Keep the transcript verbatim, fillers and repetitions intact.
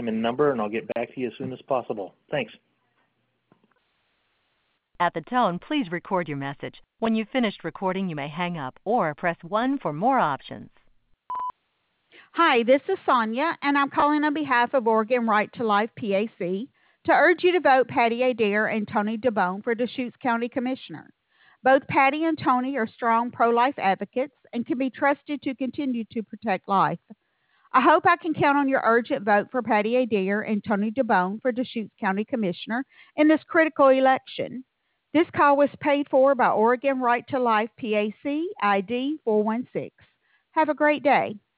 and number, and I'll get back to you as soon as possible. Thanks. At the tone, please record your message. When you've finished recording, you may hang up or press one for more options. Hi, this is Sonia, and I'm calling on behalf of Oregon Right to Life P A C to urge you to vote Patty Adair and Tony DeBone for Deschutes County Commissioner. Both Patty and Tony are strong pro-life advocates and can be trusted to continue to protect life. I hope I can count on your urgent vote for Patty Adair and Tony DeBone for Deschutes County Commissioner in this critical election. This call was paid for by Oregon Right to Life P A C I D four one six. Have a great day.